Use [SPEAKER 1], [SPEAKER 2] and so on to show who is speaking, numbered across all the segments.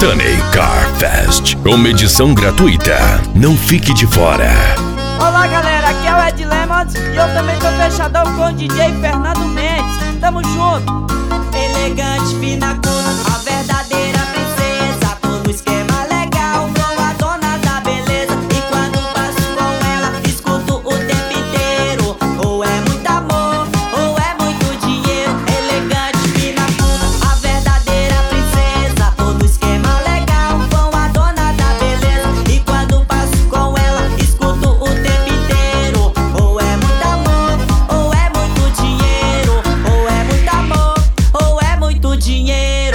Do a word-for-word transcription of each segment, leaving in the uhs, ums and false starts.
[SPEAKER 1] Taney Car Fest, uma edição gratuita. Não fique de fora.
[SPEAKER 2] Olá galera, aqui é o Ed Lemons e eu também tô fechadão com o D J Fernando Mendes. Tamo junto.
[SPEAKER 3] Elegante, fina cor, a verdadeira princesa. Tô no esquema legal com a dona da beleza. E quando passo com ela, escuto o tempo inteiro. Ou é muito amor, ou é muito dinheiro. Elegante, fina cor, a verdadeira princesa. Tô no esquema legal com a dona da beleza. E quando passo com ela, escuto o tempo inteiro. Ou é muito amor, ou é muito dinheiro. Ou é muito amor, ou é muito dinheiro.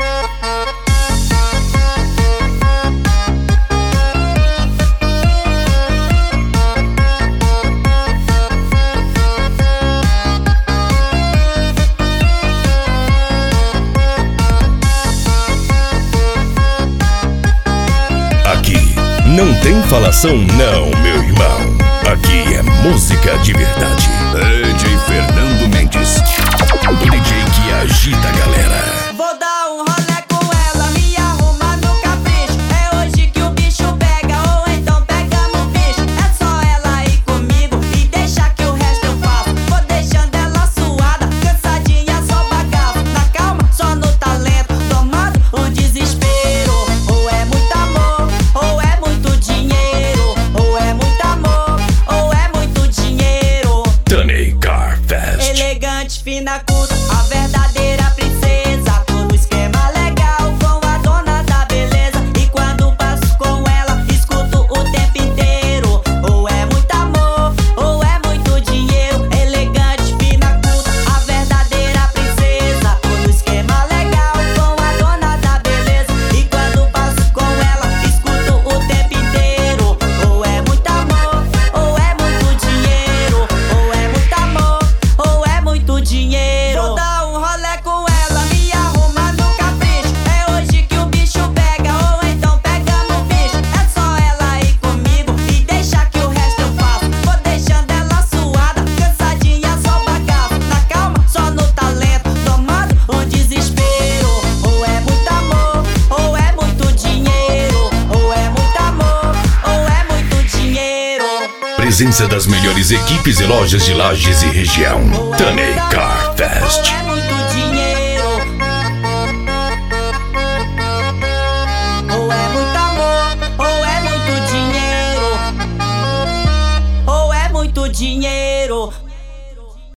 [SPEAKER 1] Aqui não tem falação não, meu irmão. Aqui é música de verdade. D J Fernando Mendes, o D J que agita a galera.
[SPEAKER 3] Vou dar um rolê com ela, me arrumar no capricho. É hoje que o bicho pega, ou então pegamos o bicho. É só ela ir comigo e deixar que o resto eu faço. Vou deixando ela suada, cansadinha, só bagaço. Na calma, só no talento, tomando o desespero. Ou é muito amor, ou é muito dinheiro. Ou é muito amor, ou é muito dinheiro.
[SPEAKER 1] Taney Car Fest.
[SPEAKER 3] Elegante, fina, culta, a verdadeira princesa. Tô no esquema legal com a dona da beleza. E quando passo com ela, escuto o tempo inteiro. Ou é muito amor, ou é muito dinheiro. Elegante, fina, culta, a verdadeira princesa. Tô no esquema legal com a dona da beleza. E quando passo com ela, escuto o tempo inteiro. Ou é muito amor, ou é muito dinheiro. Ou é muito amor, ou é muito dinheiro. Vou dar um rolê com ela, me arrumar no capricho. É hoje que o bicho pega, ou então pegamos o bicho. É só ela ir comigo e deixar que o resto eu faço. Vou deixando ela suada, cansadinha, só bagaço. Na calma, só no talento, tomando o desespero. Ou é muito amor, ou é muito dinheiro. Ou é muito amor, ou é muito dinheiro.
[SPEAKER 1] Presença das melhores equipes e lojas de Lages e região. Taney Car Fest.